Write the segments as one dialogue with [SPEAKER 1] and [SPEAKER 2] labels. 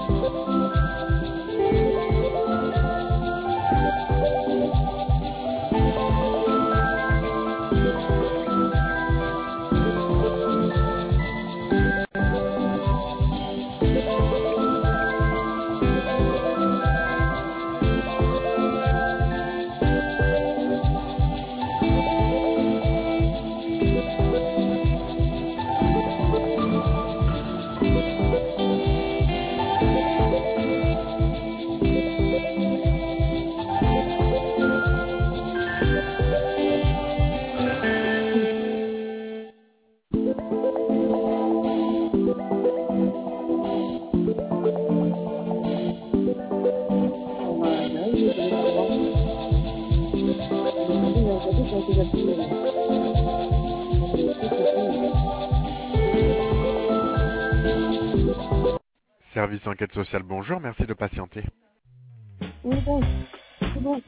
[SPEAKER 1] Service enquête sociale, bonjour, merci de patienter.
[SPEAKER 2] Oui, bon, bonjour.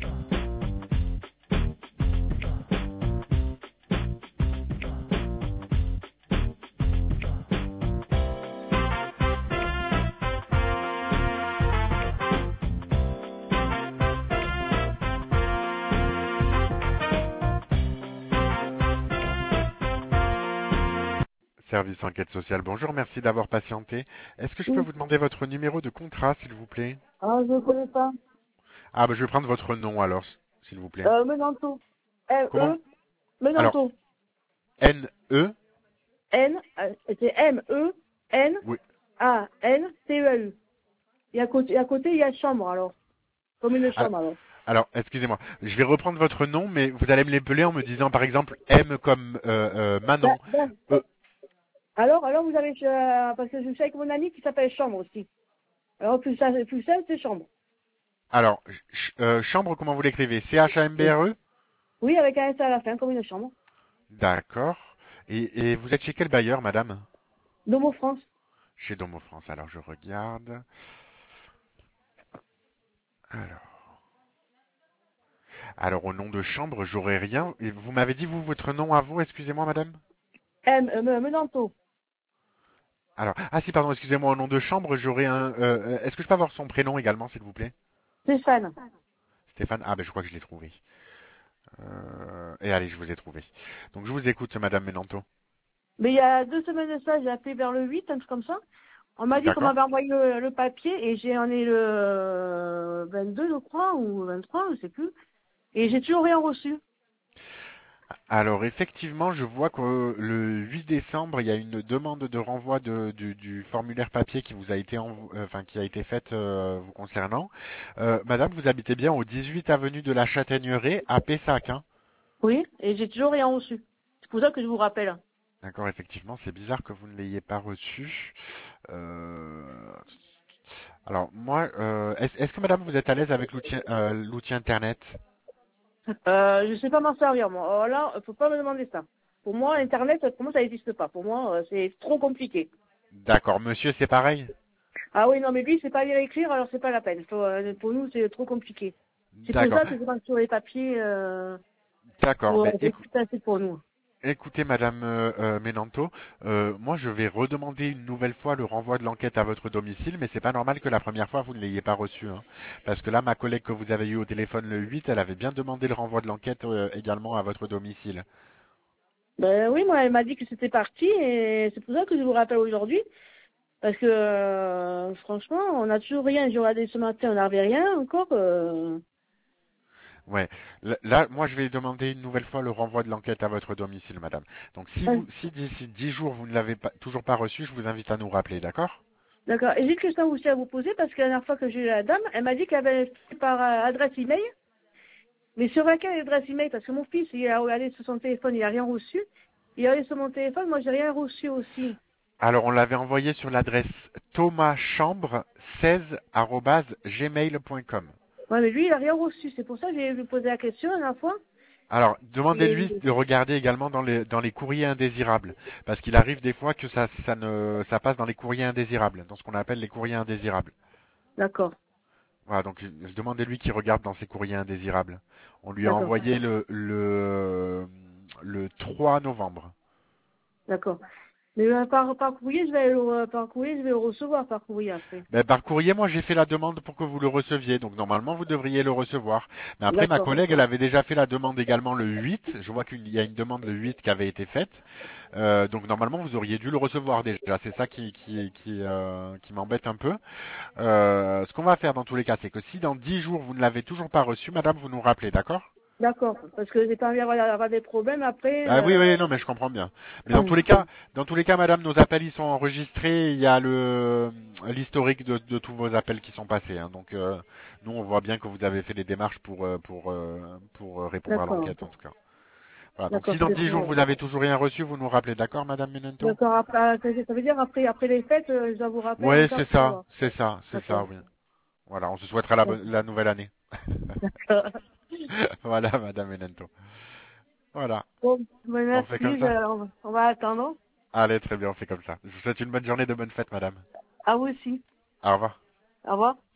[SPEAKER 1] Service enquête sociale, bonjour, merci d'avoir patienté. Est-ce que je peux
[SPEAKER 2] Oui.
[SPEAKER 1] vous demander votre numéro de contrat, s'il vous plaît?
[SPEAKER 2] Ah, je ne connais pas.
[SPEAKER 1] Ah, bah, je vais prendre votre nom alors, s'il vous plaît.
[SPEAKER 2] Menanto.
[SPEAKER 1] Comment?
[SPEAKER 2] M-E,
[SPEAKER 1] Alors,
[SPEAKER 2] Menanto.
[SPEAKER 1] N-E?
[SPEAKER 2] N, c'est
[SPEAKER 1] Oui.
[SPEAKER 2] M-E-N-A-N-T-E-U. Et à côté, il y a chambre, alors. Comme une
[SPEAKER 1] Ah,
[SPEAKER 2] chambre, alors.
[SPEAKER 1] alors, excusez-moi, je vais reprendre votre nom, mais vous allez me l'épeler en me disant par exemple M comme
[SPEAKER 2] Ben,
[SPEAKER 1] Manon.
[SPEAKER 2] ben,
[SPEAKER 1] E.
[SPEAKER 2] alors, vous avez, parce que je suis avec mon ami qui s'appelle Chambre aussi. Alors, plus simple, c'est Chambre.
[SPEAKER 1] Alors, chambre, comment vous l'écrivez?
[SPEAKER 2] Oui.
[SPEAKER 1] C-H-A-M-B-R-E?
[SPEAKER 2] Oui, avec un S à la fin, comme une chambre.
[SPEAKER 1] D'accord. Et vous êtes chez quel bailleur, madame?
[SPEAKER 2] Domo France.
[SPEAKER 1] Chez Domo France. Alors, je regarde. Alors, au nom de chambre, j'aurais rien. Et vous m'avez dit, vous, votre nom à vous, excusez-moi, madame?
[SPEAKER 2] Menanto.
[SPEAKER 1] Alors, ah si, pardon, excusez-moi, au nom de chambre, j'aurais un... est-ce que je peux avoir son prénom également, s'il vous plaît?
[SPEAKER 2] Stéphane.
[SPEAKER 1] Stéphane? Ah, ben je crois que je l'ai trouvé. Et allez, je vous ai trouvé. Donc, je vous écoute, madame Menanto.
[SPEAKER 2] Mais il y a 2 semaines de ça, j'ai appelé vers le 8, un truc comme ça. On m'a dit qu'on
[SPEAKER 1] D'accord?
[SPEAKER 2] m'avait envoyé le papier et j'en ai le 22, je crois, ou 23, je sais plus. Et j'ai toujours rien reçu.
[SPEAKER 1] Alors effectivement, je vois que le 8 décembre, il y a une demande de renvoi du formulaire papier qui vous a été enfin qui a été faite vous concernant. Madame, vous habitez bien au 18 avenue de la Châtaigneraie à Pessac, hein?
[SPEAKER 2] Oui, et j'ai toujours rien reçu. C'est pour ça que je vous rappelle.
[SPEAKER 1] D'accord, effectivement, c'est bizarre que vous ne l'ayez pas reçu. Euh, Alors moi, est-ce que Madame vous êtes à l'aise avec l'outil Internet?
[SPEAKER 2] Je sais pas m'en servir, moi. Alors là, faut pas me demander ça. Pour moi, Internet, pour moi, ça n'existe pas. Pour moi, c'est trop compliqué.
[SPEAKER 1] D'accord, monsieur, c'est pareil?
[SPEAKER 2] Ah oui, non, mais lui, c'est pas lire et écrire, alors c'est pas la peine. Pour nous, c'est trop compliqué. C'est pour
[SPEAKER 1] D'accord,
[SPEAKER 2] ça que je demande sur les papiers,
[SPEAKER 1] d'accord. Ben,
[SPEAKER 2] c'est tout assez pour nous.
[SPEAKER 1] écoutez, Madame Menanto, moi je vais redemander une nouvelle fois le renvoi de l'enquête à votre domicile, mais c'est pas normal que la première fois vous ne l'ayez pas reçu, hein. Parce que là, ma collègue que vous avez eue au téléphone le 8, elle avait bien demandé le renvoi de l'enquête également à votre domicile.
[SPEAKER 2] Ben oui, moi, elle m'a dit que c'était parti et c'est pour ça que je vous rappelle aujourd'hui. Parce que, franchement, on n'a toujours rien. J'ai regardé ce matin, on n'avait rien encore.
[SPEAKER 1] Ouais. Là, moi je vais demander une nouvelle fois le renvoi de l'enquête à votre domicile, Madame. Donc
[SPEAKER 2] Ouais.
[SPEAKER 1] si d'ici 10 jours vous ne l'avez toujours pas reçu, je vous invite à nous rappeler, d'accord?
[SPEAKER 2] D'accord. Et j'ai une question aussi à vous poser parce que la dernière fois que j'ai eu la dame, elle m'a dit qu'elle avait fait par adresse email. Mais sur laquelle adresse email? Parce que mon fils, il a regardé sur son téléphone, il n'a rien reçu. Il a regardé sur mon téléphone, moi, j'ai rien reçu aussi.
[SPEAKER 1] Alors on l'avait envoyé sur l'adresse thomaschambre16@gmail.com.
[SPEAKER 2] Ouais, mais lui, il n'a rien reçu. C'est pour ça que j'ai lui posé la question la dernière fois.
[SPEAKER 1] Alors,
[SPEAKER 2] Et,
[SPEAKER 1] demandez-lui de regarder également dans les courriers indésirables, parce qu'il arrive des fois que ça passe dans les courriers indésirables, dans ce qu'on appelle les courriers indésirables.
[SPEAKER 2] d'accord,
[SPEAKER 1] Voilà, donc demandez-lui qu'il regarde dans ses courriers indésirables. On lui a
[SPEAKER 2] d'accord,
[SPEAKER 1] envoyé le 3 novembre.
[SPEAKER 2] d'accord. Mais par courrier, par courrier, je vais le recevoir par courrier après.
[SPEAKER 1] Ben, par courrier, moi j'ai fait la demande pour que vous le receviez, donc normalement vous devriez le recevoir. Mais après ma
[SPEAKER 2] D'accord.
[SPEAKER 1] collègue, elle avait déjà fait la demande également le 8. Je vois qu'il y a une demande le 8 qui avait été faite. Donc normalement vous auriez dû le recevoir déjà. C'est ça qui m'embête un peu. Ce qu'on va faire dans tous les cas, c'est que si dans 10 jours vous ne l'avez toujours pas reçu, madame, vous nous rappelez, d'accord?
[SPEAKER 2] D'accord. Parce que j'ai pas envie d'avoir des problèmes après.
[SPEAKER 1] Ah oui, oui, non, mais je comprends bien. Mais dans tous les cas, madame, nos appels ils sont enregistrés. Il y a l'historique de tous vos appels qui sont passés, hein. Donc nous, on voit bien que vous avez fait les démarches pour répondre à
[SPEAKER 2] D'accord.
[SPEAKER 1] l'enquête en tout cas. Voilà. Donc
[SPEAKER 2] D'accord.
[SPEAKER 1] si dans 10 jours vous avez toujours rien reçu, vous nous rappelez, d'accord, madame Menento?
[SPEAKER 2] D'accord. Ça veut dire après les fêtes, je dois vous rappeler
[SPEAKER 1] Ouais,
[SPEAKER 2] encore
[SPEAKER 1] c'est
[SPEAKER 2] pour
[SPEAKER 1] ça,
[SPEAKER 2] savoir.
[SPEAKER 1] c'est ça, c'est ça,
[SPEAKER 2] D'accord.
[SPEAKER 1] oui. Voilà, on se souhaitera la nouvelle année.
[SPEAKER 2] D'accord.
[SPEAKER 1] Voilà, madame Menento. Voilà,
[SPEAKER 2] Bon, ben
[SPEAKER 1] on fait comme
[SPEAKER 2] merci.
[SPEAKER 1] ça.
[SPEAKER 2] On va attendre.
[SPEAKER 1] Allez, très bien, on fait comme ça. Je vous souhaite une bonne journée, de bonnes fêtes, madame.
[SPEAKER 2] À vous aussi.
[SPEAKER 1] Au revoir.
[SPEAKER 2] Au revoir.